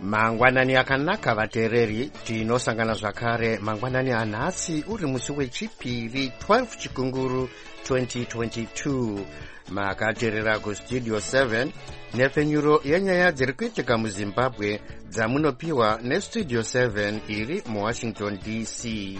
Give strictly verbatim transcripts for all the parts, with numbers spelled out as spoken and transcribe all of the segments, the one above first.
Mangwanani akanaka vatereri, tinosangana zvakare mangwanani anhasi uri musi wechipiri twelve chikunguru twenty twenty-two. Makaterera kustudio seven nepfenyuro yenyaya dziri kuitika muZimbabwe dzamunopiwa nestudio seven iri muWashington D C.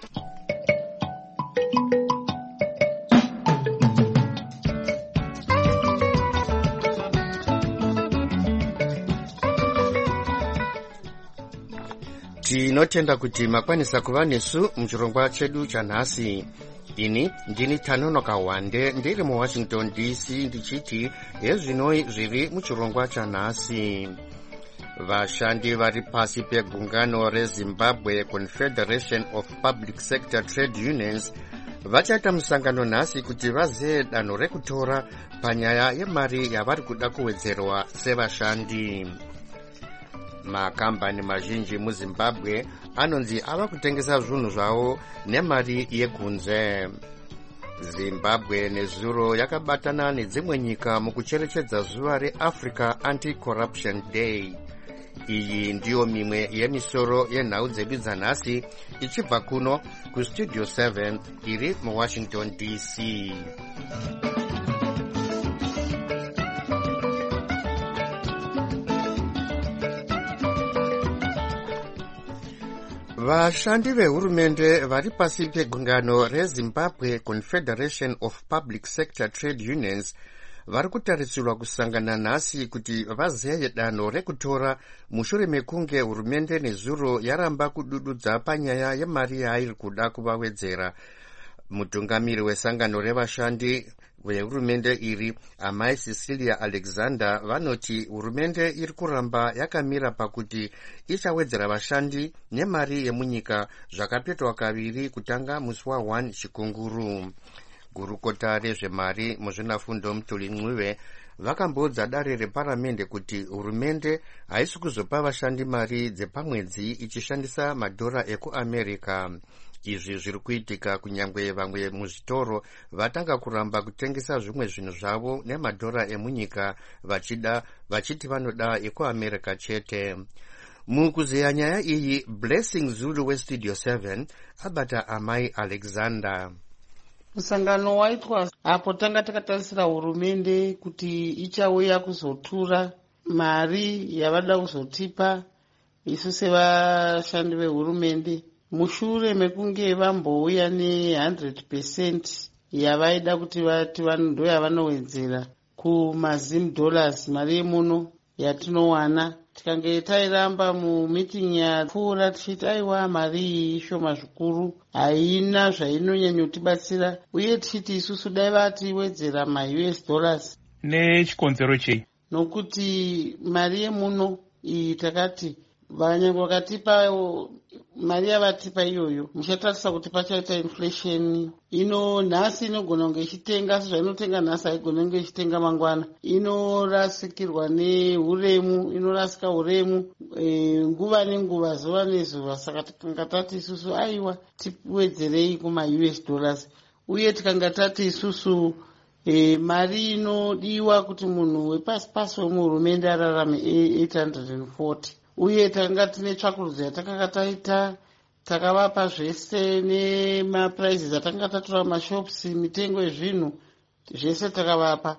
Tinotenda kuti makwanisa kuva nesu muchirongwa chedu chanhasi. Ini ndini Tanonoka Wande ndiri muWashington D C ndichiti hezvinoi zviri muchirongwa chanhasi. Vashandi vari pasi pegungano reZimbabwe Confederation of Public Sector Trade Unions vachaita musangano nhasi kuti vaziye danho rekutora panyaya yemari yavari kuda kuwedzerwa sevashandi. Makambani mazhinji muZimbabwe anonzi ava kutengesa zvinhu zvavo nemari yekunze. Zimbabwe nezuro yakabatana nedzimwe nyika mukucherechedza zuva reAfrica Anti-Corruption Day. Iyi ndiyo mimwe yemisoro yenhau dzedu dzanhasi ichibva kuno kustudio seven iri muWashington D C. Vashandi vehurumende vari pasi pegungano reZimbabwe Confederation of Public Sector Trade Unions vari kutarisirwa kusangana nhasi kuti vaziye danho rekutora mushure mekunge hurumende nezuro yaramba kudududza panyaya yemari yairi kuda kuvawedzera. Mutungamiri wesangano revashandi vehurumende iri, Amai Cecilia Alexander, vanoti hurumende iri kuramba yakamira pakuti ichawedzera vashandi nemari yemunyika zvakapetwa kaviri kutanga musi wa one chikunguru. Gurukota rezvemari muzvinafundo Mutuli Ncube vakamboudza dare reparamende kuti hurumende haisi kuzopa vashandi mari dzepamwedzi ichishandisa madhora ekuAmerica. Izvi zviri kuitika kunyangwe vamwe muzvitoro vatanga kuramba kutengesa zvimwe zvinhu zvavo nemadhora emunyika vachida vachiti vanoda ekuAmerica chete. Mukuzeya nyaya iyi, Blessing Zulu westudio seven abata Amai Alexander. Musangano waitwa apo tanga takatarisira hurumende kuti ichauya kuzotura mari yavada kuzotipa isu sevashandi vehurumende mushure mekunge vambouya ne one hundred percent yavaida kuti vati ndo yavanowedzera kumazim dollars mari yemuno yatinowana. Tikange tairamba mumeeting yapfuura tichiti aiwa mari iyi ishoma zvikuru, haina zvainonyanyotibatsira, uye tichiti isusu dai vatiwedzera ma-U S dollars. Nechikonzero chei? Nokuti mari yemuno iyi takati vanyange vakatipa mari yavatipa iyoyo muchatarisa kuti pachaita inflation. Ino nhasi inogona kunge ichitenga sezvainotenga nhasi haigona kunge ichitenga mangwana. Inorasikirwa neuremu, inorasika uremu e, nguva nenguva, zuva nezuva. Saka tikanga tati isusu aiwa tiwedzerei kuma-U S dollars, uye tikanga tati isusu e, mari inodiwa kuti munhu wepasi pasi wemuhurumende ararame eight hundred forty. Uye takanga tine tsvakurudzo yatakanga taita, takavapa zvese nemaprizes atakanga tatora mashops, mitengo yezvinhu zvese takavapa.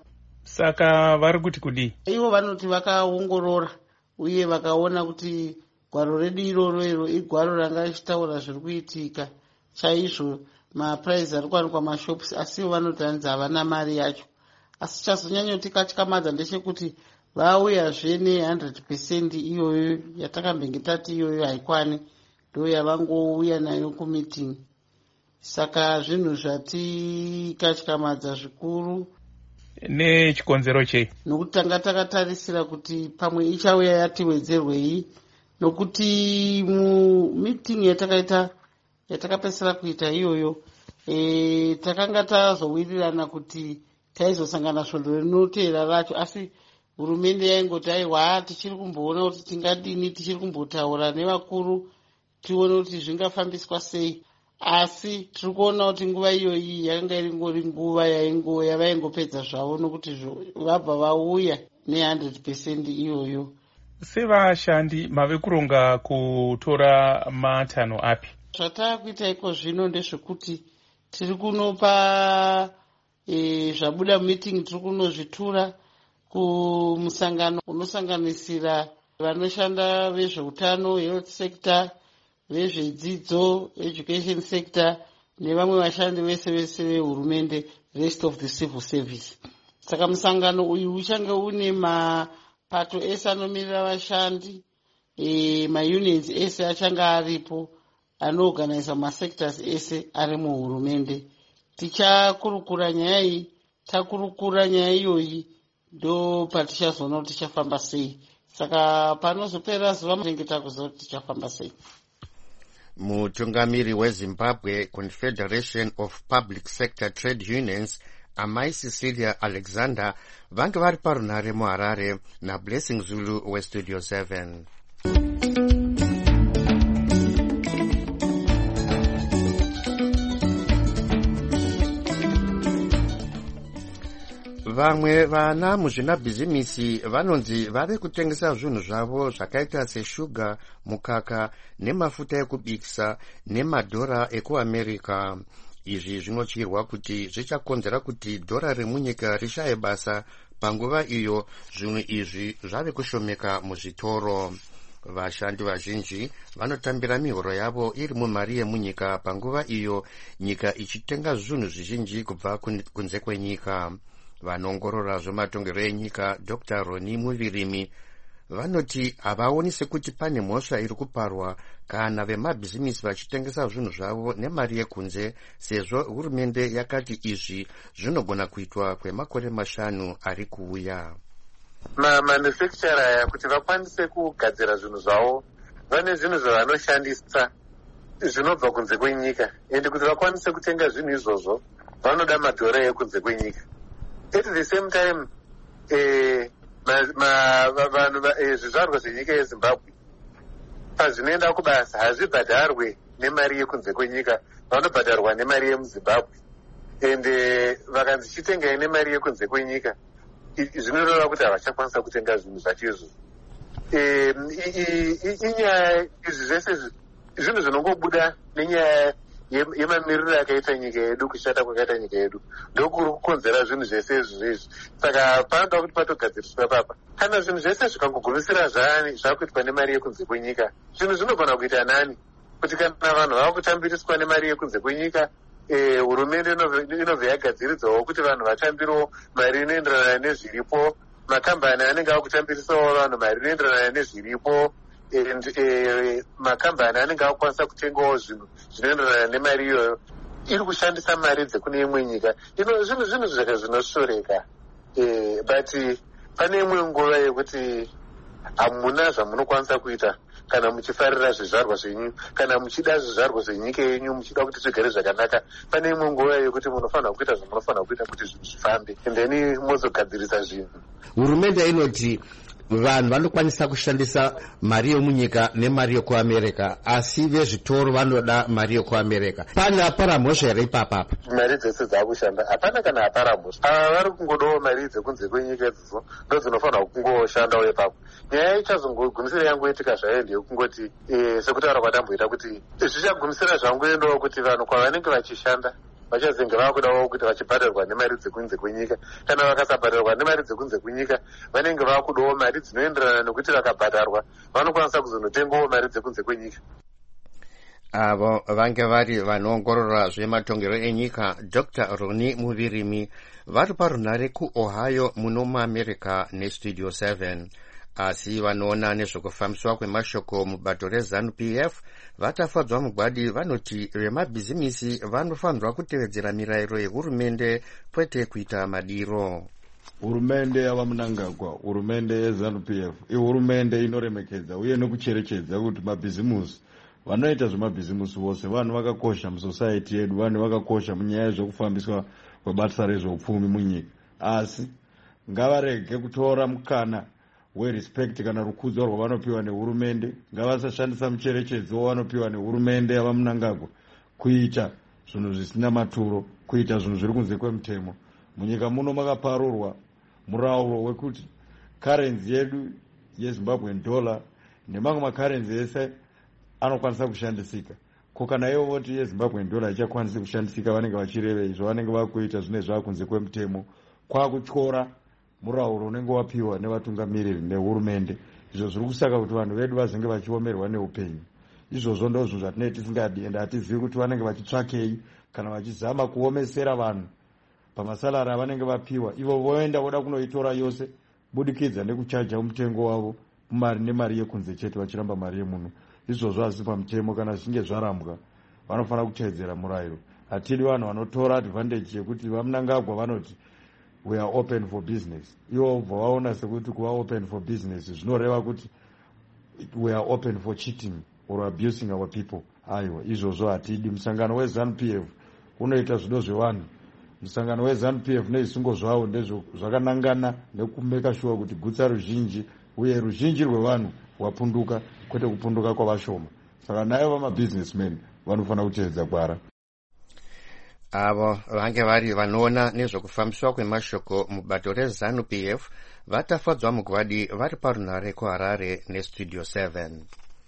Saka vari kuti kudii? Ivo vanoti vakaongorora uye vakaona kuti gwaro redu iroro iro igwaro ranga richitaura zviri kuitika chaizvo. Maprizes ari kuwanikwa mashops, asi ivo vanoti hanzi havana mari yacho. Asi chazonyanyotikatyamadza ndechekuti vauyazve ne one hundred percent iyoyo yatakambenge tati iyoyo haikwani, ndo yavangouya nayo kumeeting. Saka zvinhu zvatikatyamadza zvikuru. Nechikonzero chei? Nokuti tanga takatarisira kuti pamwe ichauya yatiwedzerwei, nokuti mumeeting yatakaita yatakapesera kuita iyoyo e, takanga tazowirirana kuti taizosangana svondo rinoteera racho, asi hurumende yaingoti aiwa tichiri kumboona kuti tingadini, tichiri kumbotaura nevakuru tione kuti zvingafambiswa sei. Asi tiri kuona kuti nguva iyoyi yakanga iringori nguva yavaingopedza zvavo, nokuti vabva vauya ne one hundred percent iyoyo. sevashandi mave kuronga kutora matanho api? Zvatakuita iko zvino ndezvekuti tiri kunopa e, zvabuda mumeeting tiri kunozvitura kumusangano unosanganisira vanoshanda vezveutano, health sector, vezvedzidzo, education sector, nevamwe vashandi vese vese vehurumende, rest of the civil service. Saka musangano uyu uchange une mapato ese anomirira vashandi, e, maunions ese achange aripo, anoorganiza masectors ese ari muhurumende. Tichakurukura nyaya iyi, takurukura nyaya iyoyi ndo patichazoona kuti tichafamba sei. Saka panozopera zuva murengeta kuziva kuti tichafamba sei. Mutungamiri weZimbabwe Confederation of Public Sector Trade Unions, Amai Cecilia Alexander, vange vari parunhare muHarare naBlessing Zulu weStudio seven. Vamwe vana muzvinabhizimisi vanonzi vave kutengesa zvinhu zvavo zvakaita seshuga, mukaka nemafuta ekubikisa nemadhora ekuAmerica. Izvi zvinotyirwa kuti zvichakonzera kuti dhora remunyika rishaye basa panguva iyo zvinhu izvi zvave kushomeka muzvitoro. Vashandi vazhinji vanotambira mihoro yavo iri mumari yemunyika panguva iyo nyika ichitenga zvinhu zvizhinji kubva kunze kwenyika. Vanongorora zvematongero enyika Doctor Roni Muvirimi vanoti havaoni sekuti pane mhosva iri kuparwa kana vemabhizimisi vachitengesa zvinhu zvavo nemari yekunze, sezvo hurumende yakati izvi zvinogona kuitwa kwemakore mashanu ari kuuya. Mamanufacturer aya kuti vakwanise kugadzira zvinhu zvavo vane zvinhu zvavanoshandisa zvinobva kunze kwenyika, ende kuti vakwanise kutenga zvinhu izvozvo vanoda madhora ekunze kwenyika. At the same time, eh, vanhu zvizvarwa zvenyika yeZimbabwe pazvinoenda kubasa hazvibhadharwe nemari yekunze kwenyika, vanobhadharwa nemari yemuZimbabwe. Ende vakanzi chitengai nemari yekunze kwenyika, zvinoreva kuti havachakwanisa kutenga zvinhu zvacho izvozvo. Inyaya izvi zvese zvinhu zvinongobuda nenyaya yemamiriro akaita nyika yedu, kushata kwakaita nyika yedu, ndokuri kukonzera zvinhu zvese izvozvo. Saka panoda kuti patogadziriswa papa. Kana zvinhu zvese zvikangogumisira zvani zvakuitwa nemari yekunze kwenyika, zvinhu zvinogona kuita nani? Kuti kana vanhu vava kutambiriswa nemari yekunze kwenyika, hurumende inobva yagadziridzawo kuti vanhu vatambirewo mari inoenderana nezviripo, makambani anenge ava kutambirisawo vanhu mari inoenderana nezviripo, makambani anenge akukwanisa kutengawo zvinhu zvinoenderana nemari iyoyo, iri kushandisa mari dzekune imwe nyika. Ino zvinhu zvinhu zvaka zvinoshoreka, but pane imwe nguva yekuti hamuna zvamunokwanisa kuita kana muchifarira zvizvarwa zvenyu, kana muchida zvizvarwa zvenyika yenyu, muchida kuti zvigare zvakanaka. Pane imwe nguva yekuti munofanira kuita zvamunofanira kuita kuti zvinhu zvifambe, endeni mozogadzirisa zvinhu. Hurumende inoti vanhu vanokwanisa kushandisa mari yomunyika nemari yekuAmerica, asi vezvitoro vanoda mari yekuAmerica. Pana apara mhosva here ipapa? Mari dzese dzakushanda, hapana kana hapara mhosva. Ava vari kungodawo mari dzekunze kwenyika idzo ndo dzinofanira kungoshandawo ipapo. Nyaya ichazongogumisira yangoitika zvayo ndeyekungoti sekutaura kwadamboita kuti zvichagumisira zvangoendawo kuti vanhu kwavanenge vachishanda vachazenge vava kudawo kuti vachibhadharwa nemari dzekunze kwenyika. Kana vakasabhadharwa nemari dzekunze kwenyika, vanenge vava kudawo mari dzinoenderana nekuti vakabhadharwa vanokwanisa kuzonotengawo mari dzekunze kwenyika. Avo vange vari vanoongorora zvematongero enyika Doctor Roni Muvirimi vari parunhare kuOhio muno muAmerica neStudio seven. Asi vanoona nezvekufambiswa kwemashoko mubato reZANU P F vatafadzwa mugwadi vanoti vemabhizimisi vanofanirwa kutevedzera mirayiro yehurumende kwete kuita madiro. Hurumende yava Mnangagwa, hurumende yeZANU P F ihurumende inoremekedza uye nekucherechedza kuti mabhizimusi vanoita zvemabhizimusi vose vanhu vakakosha musociety yedu, vanhu vakakosha munyaya yezvekufambiswa kwebasa rezveupfumi munyika. Asi ngavarege kutora mukana werespect kana rukudzo rwavanopiwa nehurumende, ngavasashandisa mucherechedzo wavanopiwa nehurumende yava Mnangagwa kuita zvinhu zvisina maturo, kuita zvinhu zviri kunze kwemutemo. Munyika muno makaparurwa murauro wekuti currency yedu yezimbabwean dollar nemamwe makarenzi ese anokwanisa kushandisika. Ko kana ivo voti yezimbabwean dollar ichakwanisi kushandisika vanenge vachireve izvo vanenge vakuita zvine zvakunze kwemutemo kwakutyora murauro unenge wapiwa nevatungamiriri nehurumende. Izvo zviri kusaka kuti vanhu vedu vazenge vachiomerwa neupenyu. Izvozvo ndozvo zvatinenge tisingadi ende hatizivi kuti vanenge vachitsvakei kana vachizama kuomesera vanhu pamasalari avanenge vapiwa. Ivo voenda voda kunoitora yose budikidza nekuchaja mutengo wavo mari nemari yekunze chete vachiramba mari yemuno. Izvozvo hazisi pamutemo. Kana zvichinge zvarambwa vanofanira kuteedzera murayiro. Hatidi vanhu vanotora advantage yekuti vamunangagwa vanoti we are open for business. Ivo bva vaona sekuti kuva open for business zvinoreva kuti we are open for cheating or abusing our people. Aiwa, izvozvo hatidi. Musangano weZANU P F unoita zvido zvevanhu. Musangano weZANU P F nezvisungo zvavo ndezvo zvakanangana nekumeka sure kuti gutsa ruzhinji uye ruzhinji rwevanhu wapunduka kwete kupunduka kwavashoma. Saka nayo vamabusinessmen vanofanira kuteedza gwara. Avo vange vari vanoona nezvekufambiswa kwemashoko mubato reZANU P F vatafadzwa mugwadi vari parunhare kuHarare nestudio seven.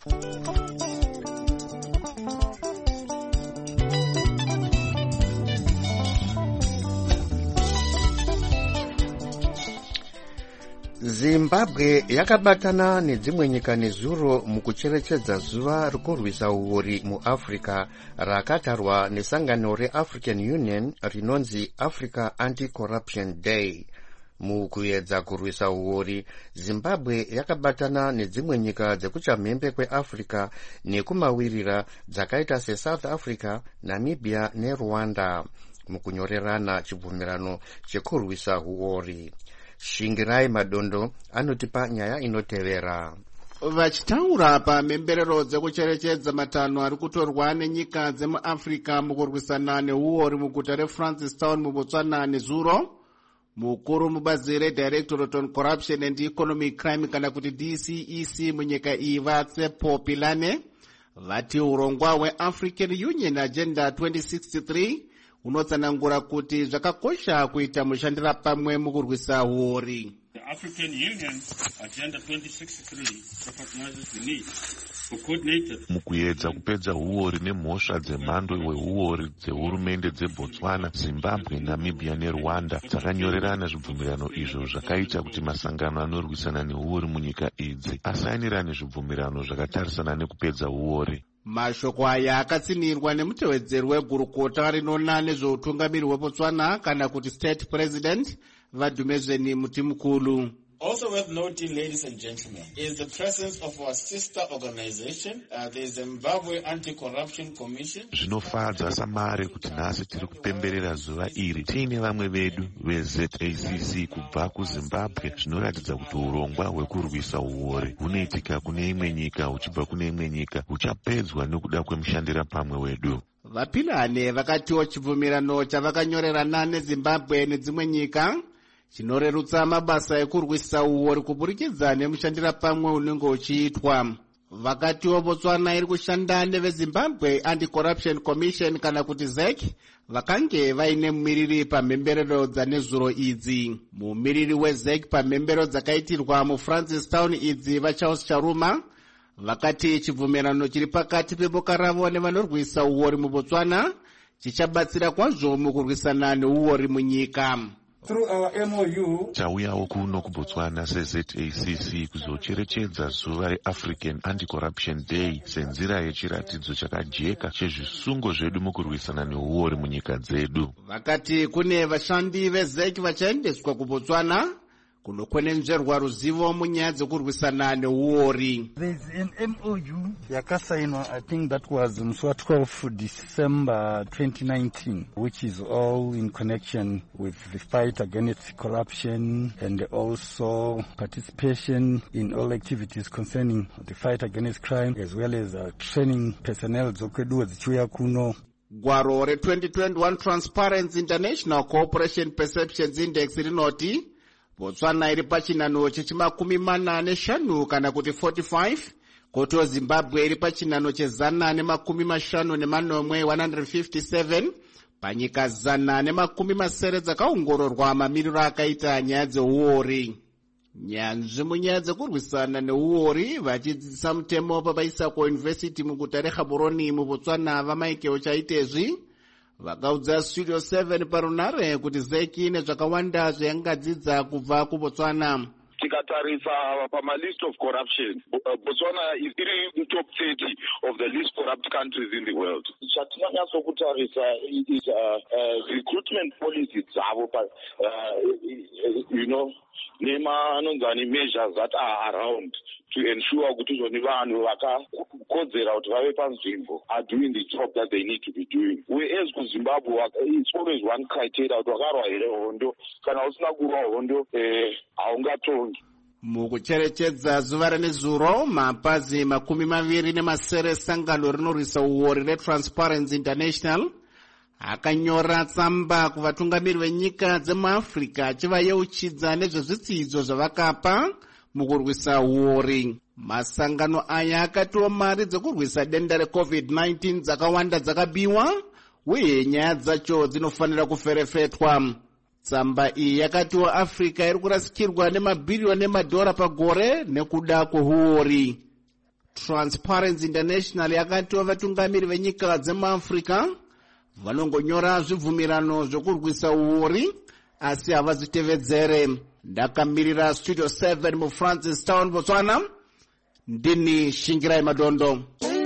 Zimbabwe yakabatana nedzimwe nyika nezuro mukucherechedza zuva rekurwisa uori muAfrica rakatarwa nesangano reAfrican Union rinonzi Africa Anti-Corruption Day. Mukuedza kurwisa uori, Zimbabwe yakabatana nedzimwe nyika dzekuchamhembe kweAfrica nekumawirira dzakaita seSouth Africa, Namibia neRwanda mukunyorerana chibvumirano chekurwisa uori. Shingirai Madondo anotipa nyaya inotevera. Vachitaura pamemberero dzekucherechedza matanho ari kutorwa nenyika dzemuAfrica mukurwisana neuori muguta reFrancistown muBotswana nezuro, mukuru mubazi reDirectorate on Corruption and Economic Crime kana kuti D C E C munyika iyi Vatsepo Pilane vati urongwa hweAfrican Union Agenda twenty sixty-three unotsanangura kuti zvakakosha kuita mushandira pamwe mukurwisa uori. The African Union Agenda twenty sixty-three recognizes the need for coordinated mukuedza kupedza uori nemhosva dzemhando weuori dzehurumende dzeBotswana, Zimbabwe, Namibia neRwanda dzakanyorerana zvibvumirano izvo zvakaita kuti masangano anorwisana neuori munyika idzi asainirane zvibvumirano zvakatarisana nekupedza uori. Mashoko aya akatsinirwa nemutevedzeri wegurukota rinoona nezveutungamiri hweBotswana kana kuti State President Vadumezweni Mutimukulu. Also worth noting, ladies and gentlemen, is the presence of our sister organization, uh, the Zimbabwe Anti-Corruption Commission. Zvinofadza samare kuti nhasi tiri kupemberera zuva iri tiine vamwe vedu veZ A C C kubva kuZimbabwe, zvinoratidza kuti urongwa hwekurwisa uori hunoitika kune imwe nyika huchibva kune imwe nyika huchapedzwa nekuda kwemushandira pamwe wedu. Vapilane vakatiwo chibvumirano chavakanyorerana neZimbabwe nedzimwe nyika chinorerutsa mabasa ekurwisa uori kuburikidza nemushandira pamwe unenge uchiitwa. Vakatiwo Botswana iri kushanda neveZimbabwe Anti-Corruption Commission kana kuti Z E C vakange vaine mumiriri pamhemberero dzanezuro idzi. Mumiriri weZ E C pamhemberero dzakaitirwa muFrancistown idzi vaCharles Charuma vakati chibvumirano chiri pakati peboka ravo nevanorwisa uori muBotswana chichabatsira kwazvo mukurwisana neuori munyika. Through our M O U, tauyawo kuno kuBotswana seZ A C C kuzocherechedza zuva reAfrican Anti-Corruption Day senzira yechiratidzo chakajeka chezvisungo zvedu mukurwisana neuori munyika dzedu. Vakati kune vashandi veZ E C vachaendeswa kuBotswana kunokwenenzverwa ruzivo munyaya dzekurwisana neuori. There's an M O U yakasainwa, I think that was on twelfth December twenty nineteen, which is all in connection with the fight against corruption and also participation in all activities concerning the fight against crime, as well as uh, training personnel dzokwedu dzichiuya kuno. Gwaro re twenty twenty-one Transparency International Cooperation Perceptions Index rinoti Botswana iri pachinano chechimakumi mana neshanu kana kuti forty-five, koto Zimbabwe iri pachinano chezana nemakumi mashanu nemanomwe one hundred fifty-seven, panyika zana nemakumi masere dzakaongororwa mamiriro akaita nyaya dzeuori. nyanzvi munyaya dzekurwisana neuori vachidzidzisa mutemo pabaisa kuuniversity muguta reGaborone muBotswana vamaikewo chaitezvi vakaudza Studio seven parunare kuti zeki nezvakawanda zvayangadzidza kubva kuBotswana. Tikatarisa pama-list of corruption, Botswana is in the top thirty of the least corrupt countries in the world. Chatinonyatso kutarisa is uh, uh, recruitment policy dzavo, uh, you know, nema anonzani measures that are around to ensure kuti zvoni vanhu vakakodzera kuti vave panzvimbo are doing the job that they need to be doing. Whereas kuZimbabwe, it's always one criteria kuti wakarwa here hondo, kana usina kurwa hondo haungatongi. Mukucherechedza zuva renezuro, mapazi makumi maviri nemasere sangano rinorwisa uori reTransparency International akanyora tsamba kuvatungamiri venyika dzemuAfrica achivayeuchidza nezvezvitsidzo zvavakapa mukurwisa uori. Masangano aya akatiwo mari dzekurwisa denda reCovid nineteen dzakawanda dzakabiwa uye nyaya dzacho dzinofanira kuferefetwa. Tsamba iyi yakatiwo Africa iri kurasikirwa nemabhiriyoni emadhora pagore nekuda kweuori. Transparency International yakatiwo vatungamiri venyika dzemuAfrica vanongonyora zvibvumirano zvokurwisa uori asi havazvitevedzere. Ndakamirira Studio seven muFrancis Town, Botswana. Ndini Shingirai Madondo.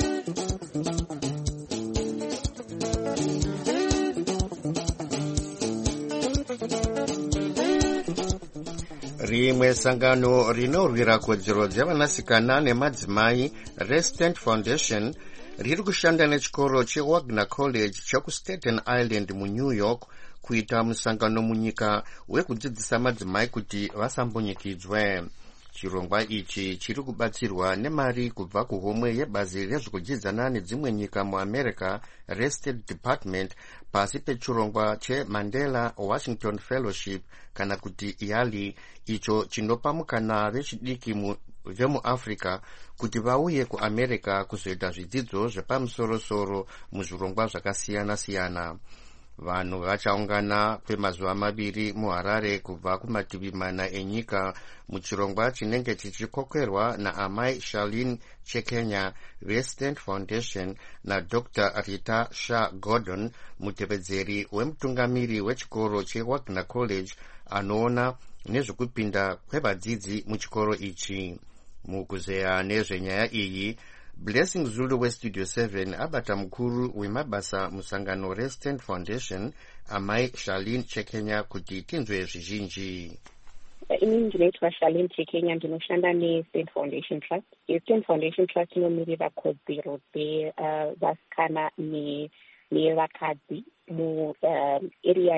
Rimwe sangano rinorwira kodzero dzevanasikana nemadzimai reSTAND Foundation riri kushanda nechikoro cheWagner College chekuStaten Island muNew York kuita musangano munyika wekudzidzisa madzimai kuti vasambonyikidzwe. Chirongwa ichi chiri kubatsirwa nemari kubva kuhomwe yebazi rezvekudzidzana nedzimwe nyika muAmerica reState Department pasi pechirongwa cheMandela Washington Fellowship kana kuti YALI, icho chinopa mukana vechidiki vemuAfrica kuti vauye kuAmerica kuzoita zvidzidzo zvepamusoro-soro muzvirongwa zvakasiyana-siyana. Vanhu vachaungana kwemazuva maviri muHarare kubva kumativi mana enyika muchirongwa chinenge chichikokerwa naamai Charlene Chekenya veSTAND Foundation naDr Rita Shah Gordon, mutevedzeri wemutungamiri wechikoro cheWagner College anoona nezvekupinda kwevadzidzi muchikoro ichi. Mukuzeya nezvenyaya iyi, Blessing Zulu weStudio seven abata mukuru wemabasa musangano reSTAND Foundation amai Charlene Chekenya kuti tinzwe zvizhinji. Ini ndinoitwa Charlene Chekenya, ndinoshanda neSTAND Foundation Trust. STAND Foundation Trust inomirira kodzero dzevasikana nevakadzi muarea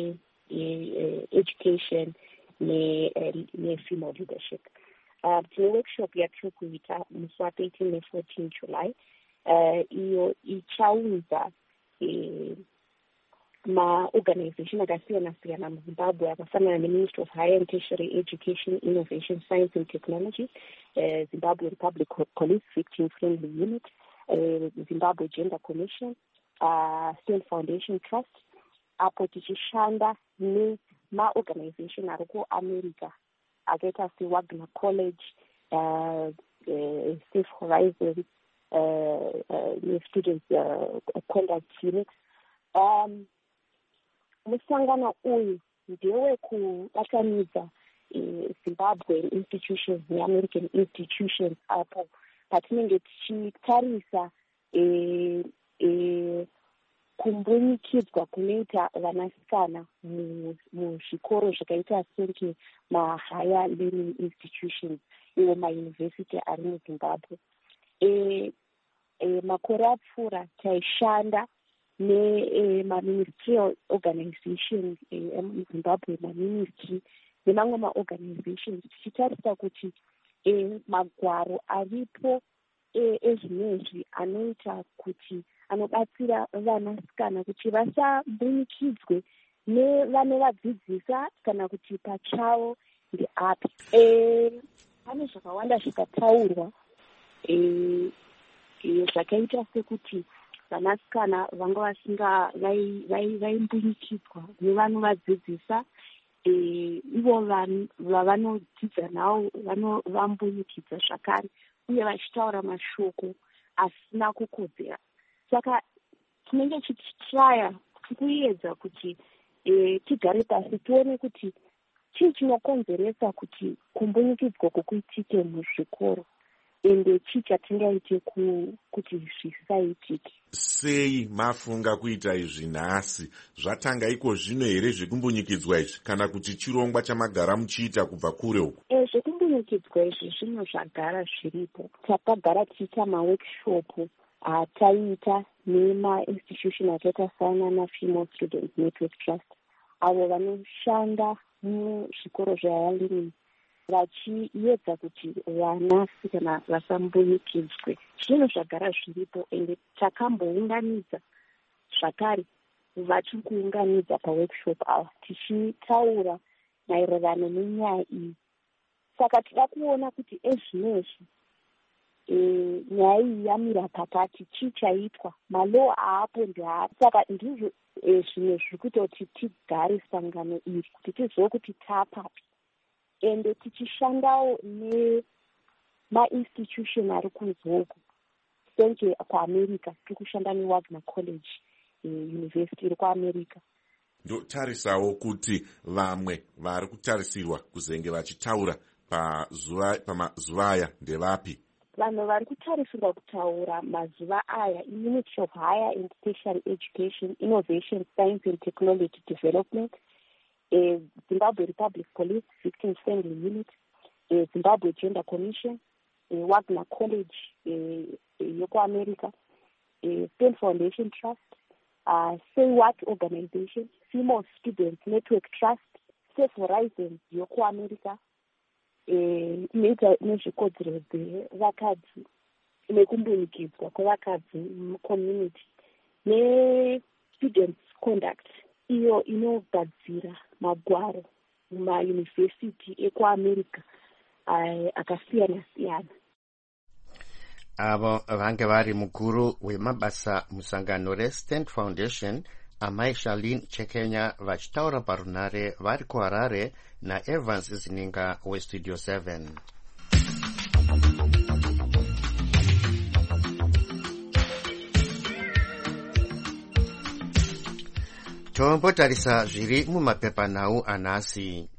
yeeducation nefemale leadership. Uh, tine workshop yatiri kuita musi wa13 ne14 July uh, iyo ichaudza eh, maorganization akasiyana-siyana muZimbabwe akafanana neMinistry of Higher and Tertiary Education, Innovation, Science and Technology, uh, Zimbabwe Republic Police Victim Friendly Unit, uh, Zimbabwe Gender Commission, uh, STAND Foundation Trust, apo tichishanda nemaorganization ari kuAmerica akaita seWagner College, uh, uh, Safe Horizons, uh, uh, Students uh, Conduct Unit. Um, musangano uyu ndewe kubatanidza uh, Zimbabwean institutions neAmerican institutions apo patinenge tichitarisa uh, uh, kumbunyikidzwa kunoita vanasikana muzvikoro zvakaita senge mahigher learning institutions iwo mauniversity ari muZimbabwe. E, e, makore apfuura taishanda nemaministerial organizations emuZimbabwe, maministry nemamwe maorganizations tichitarisa kuti e, magwaro aripo ezvinezvi anoita kuti anobatsira vanasikana kuti vasambunyikidzwe nevanovadzidzisa kana kuti pachavo ndeapi. Pane zvakawanda zvakataurwa zvakaita sekuti vanasikana vanga vasinga vaimbunyikidzwa nevanovadzidzisa ivo vavanodzidza navo vamboyikidza zvakare uye vachitaura mashoko asina kukodzera. Saka tinenge tichitraya kuedza kuti tigare pasi tione kuti chii chinokonzeresa kuti kumbunyikidzwa kwokuitike muzvikoro ende chii chatingaite kuti zvisaitike. Sei mafunga kuita izvi nhasi? Zvatanga iko zvino here zvekumbunyikidzwa izvi kana kuti chirongwa chamagara muchiita kubva kure uku? E, zvekumbunyikidzwa izvi zvino zvagara zviripo. Takagara tichiita maworkshop ataiita nemainstitution akaita sana naFemale Students Network Trust avo vanoshanda muzvikoro zvehigher learning vachiedza kuti vanasikana vasambunyikidzwe. Zvinhu zvagara zviripo ende takambounganidza zvakare vachikuunganidza paworkshop ava tichitaura maererano nenyaya iyi. Saka tida kuona kuti ezvinezvi E, nyaya iyi yamira pakati chii chaitwa malaw aapo ndeapo. Saka ndizvo e, zvimwe zviri kuita kuti tigare sangano iri kuti tizive kuti tapapi ende tichishandawo nemainstitution ari kunzoko senge kuamerica tiri kushanda neWagner College e, University iri kuamerica. Ndotarisawo kuti vamwe vari kutarisirwa kuzenge vachitaura pamazuva aya ndevapi? Vanhu vari kutarisirwa kutaura mazuva aya Ministry of Higher and Tertiary Education, Innovation, Science and Technology Development, eh, Zimbabwe Republic Police Victim Friendly Unit, eh, Zimbabwe Gender Commission, eh, Wagner College eh, yoko America, eh, Penn Foundation Trust, uh, Say What Organization, Female Students Network Trust, Safe Horizons yoko America, inoita nezvikodzero dzevakadzi nekumbunikidzwa kwevakadzi mucommunity nestudents conduct iyo inogadzira magwaro mumayunivhesiti ekuamerica akasiyana siyana. Avo vange vari mukuru wemabasa musangano reStand Foundation amai Charlene Chekenya vachitaura parunare vari kuHarare naEvans Zininga weStudio seven. Tombotarisa zviri mumapepanhau anhasi.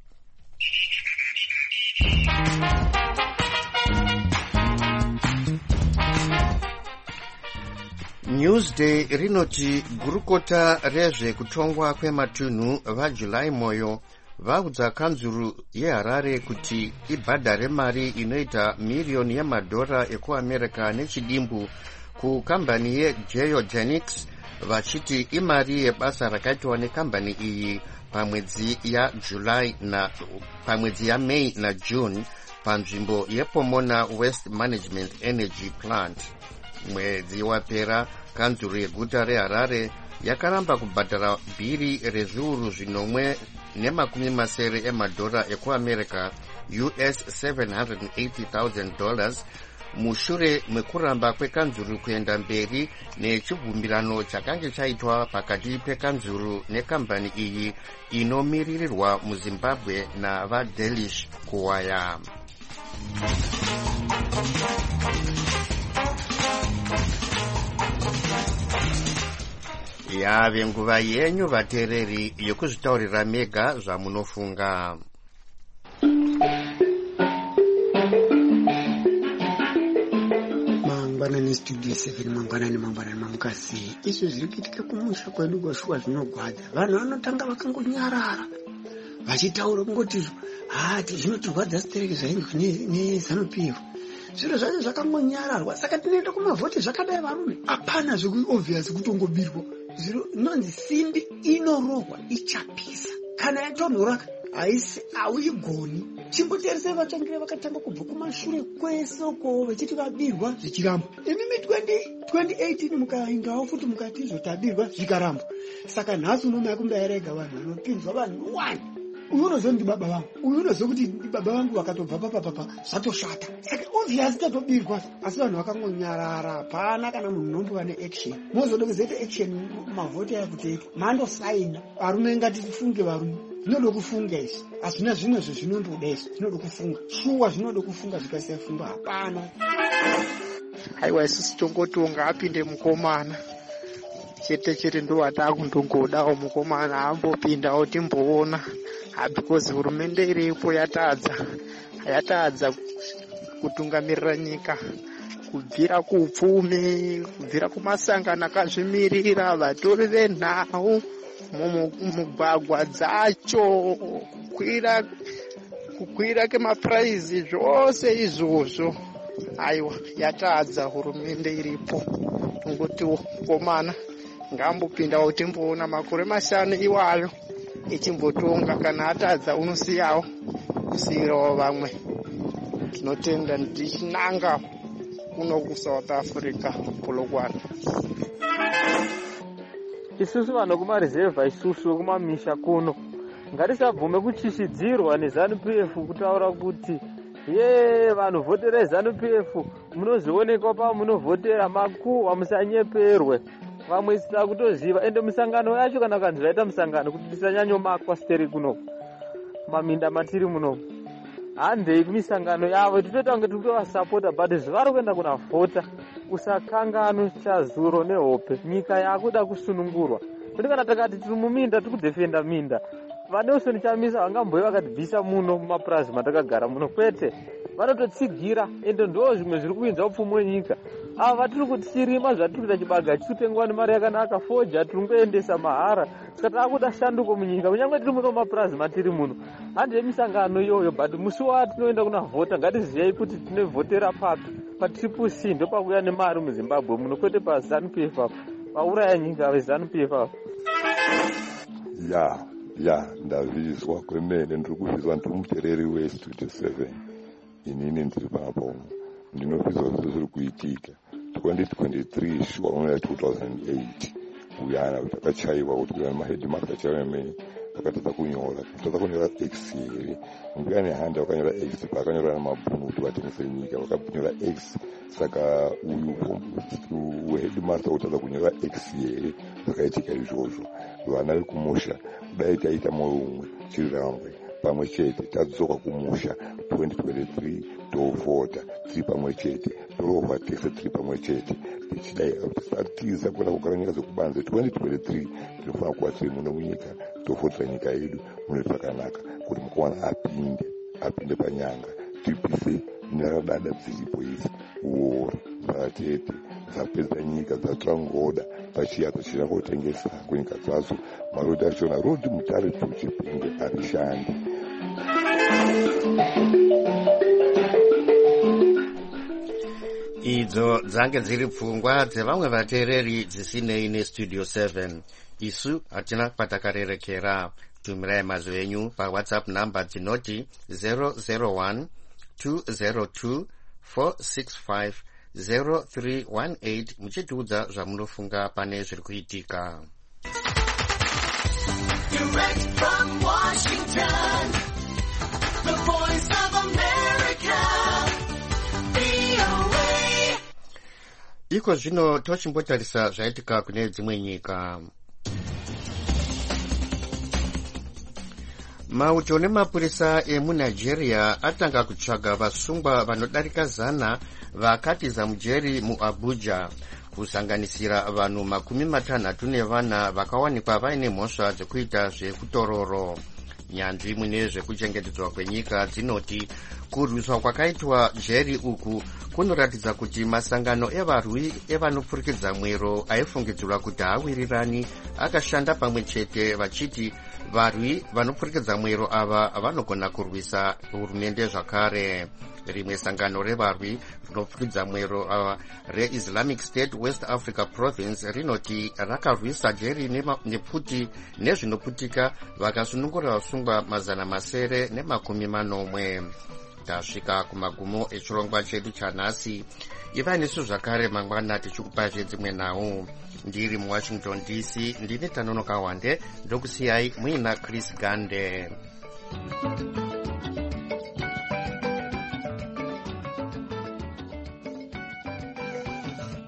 Newsday rinoti gurukota rezvekutongwa kwematunhu vaJuly Moyo vaudza kanzuru yeHarare kuti ibhadhare mari inoita miriyoni yemadhora ekuAmerica nechidimbu kukambani yeGeogenics vachiti imari yebasa rakaitwa nekambani iyi pamwedzi ya July na pamwedzi ya May na June panzvimbo yePomona West Management Energy Plant. Mwedzi wapera kanzuru yeguta reHarare yakaramba kubhadhara bhiri rezviuru zvinomwe nemakumi masere emadhora ekuAmerica U S seven hundred eighty thousand dollars mushure mekuramba kwekanzuru kuenda mberi nechibvumirano chakange chaitwa pakati pekanzuru nekambani iyi inomiririrwa muZimbabwe navaDelish kuwaya. Yave nguva yenyu vateereri yokuzvitaurira mega zvamunofunga. Mangwanani Studio seven, mangwanani mangwanani mamukasi. Izvo zviri kuitika kumusha kwedu kwashuwa zvinogwadza. Vanhu vanotanga vakangonyarara vachitaura kungoti hati zvinotirwadza sitereki zvainzwa neZANU P F. Zviro zvacho zvakangonyararwa. Saka tinoenda kumavhoti zvakadai varume. Hapana zvekuobvious kutongobirwa. Zviro nonzi simbi inorohwa ichapisa. Kana yatonhora haisi auigoni. Chimboteerese vachangire vakatanga kubva kumashure kwese uko vachiti vabirwa zvichiramba. Imimi twenty eighteen mukaingawo futi mukati zvotabirwa zvikaramba. Saka nhasi unoona kumbaerega vanhu vanopinzwa vanhu one. Uyu unoziva kuti baba vangu, uyu unoziva kuti baba vangu vakatobva papapapa zvatoshata. Saka obvious tatobirwa, asi vanhu vakangonyarara. Hapana kana munhu unombova neaction. Mozoda kuzoita action mavhoti aya kuti mando saina. Varume ngatifunge varume. zvinoda kufunga izvi hazvina zvinozvo zvinondoda izvi zvinoda kufunga shuwa zvinoda kufunga zvikasiya funga hapana. Haiwa isusu tongotonga apinde mukomana chete chete ndo watakundongodawo mukomana ambopindawo timboona because hurumende iripo yatadza yatadza kutungamirira nyika kubvira kuupfumi kubvira kumasangano akazvimirira vatori venhau mumugwagwa dzacho kukwira kukwira kemapuraizi zvose izvozvo. Aiwa yatadza hurumende iripo tongoti komana ngambopindawo timboona makore mashanu iwayo ichimbotonga kana atadza unosiyawo kusiyirawo vamwe. Tinotenda ndichinanga kuno kuSouth Africa Polokwane. Isusu vanhu kumarizevha isusu kumamisha kuno ngatisabvume kuchishidzirwa neZANU P F kutaura kuti ye vanhu vhotere ZANU P F munozionekwa pamunovhotera makuhwa musanyeperwe. Vamwe sita kutoziva ende musangano yacho kana kanzi vaita musangano kuti tisanyanyomakwa steri kuno maminda matiri muno handei kumisangano yavo titoita kunge tikutovasapota but zvari kuenda kuna vhota usakangano chazuro nehope nyika yakuda kusunungurwa. Kuti kana takati tiri muminda tiri kudefenda minda vaNelson Chamisa vangamboye vakatibvisa muno mumapurazi matakagara muno kwete vanototsigira ende ndo zvimwe zviri kuinza upfumi hwenyika. Ava vatiri kuti chirima zvatiri kuita chibaga chitotengwa nemari yakanaka foja tiri kungoendesa mahara saka takuda shanduko munyika kunyange tiri muno mumapurazi matiri muno handei misangano iyoyo but musi watinoenda kuna vhota ngatiziyei kuti tinovhotera papi patriple C ndo pakuya nemari muZimbabwe muno kwete paZANU P F vauraya nyika veZANU P F avo. ya ya ndavizwa kwemene ndiri kuvizwa ndiri mutereri west twenty-seven inini ndiri papo ndinovizwa zviro zviri kuitika twenty twenty-three shuwa unoya two thousand eight kuyana takachaiwa kuti kuyana mahedimasta chaemene vakatadza kunyora kutadza kunyora x here nguya nehanda vakanyora x pakanyora namabhunu kuti vatengese nyika vakanyora x saka uyu hedimasta kutadza kunyora x here zvakaitika izvozvo vana vekumusha kudai taita moyo umwe chirambwe pamwe chete tadzoka kumusha twenty twenty-three tovhota tiri pamwe chete torova tese tiri pamwe chete tichidai tiza kuenda kugara nyika dzekubanze twenty twenty-three tinofanira kuva tiri muno munyika tovhotera nyika yedu muno zvakanaka kuti mukawana apinde apinde panyanga tipise nyaradada dziripo idzi uori dzatete dzapedza nyika dzatrangoda pachiyato chirangotengesa kunyika dzadzo marodi achona rodi mutare tuchipinge harishandi. Idzo dzange dziri pfungwa dzevamwe vateereri dzisinei nestudio seven. Isu hatina kwatakarerekera. Tumirai mazwi enyu paWhatsApp namba dzinoti zero zero one two zero two four six five zero three one eight muchitiudza zvamunofunga pane zviri kuitika. Direct from Washington, the voice of America, V O A. Iko zvino tochimbotarisa zvaitika kune dzimwe nyika. Mauto nemapurisa emuNigeria atanga kutsvaga vasungwa vanodarika zana vakatiza mujeri muAbuja kusanganisira vanhu makumi matanhatu nevana vakawanikwa vaine mhosva dzekuita zvekutororo. Nyanzvi mune zvekuchengetedzwa kwenyika dzinoti kurwiswa kwakaitwa jeri uku kunoratidza kuti masangano evarwi evanopfurikidza mwero aifungidzirwa kuti haawirirani akashanda pamwe chete vachiti varwi vanopfurikidza mwero ava vanogona kurwisa hurumende zvakare. Rimwe sangano revarwi rinopfurikidza mwero ava reIslamic State West Africa Province rinoti rakarwisa jeri nepfuti nezvinoputika vakasunungura vasungwa mazana masere nemakumi manomwe. Tasvika kumagumo echirongwa chedu chanhasi. Iva nesu zvakare mangwana tichikupa dzimwe nhau. Ndiri muWashington D C ndine Tanonoka Wande ndokusiyai muina Chris Gande.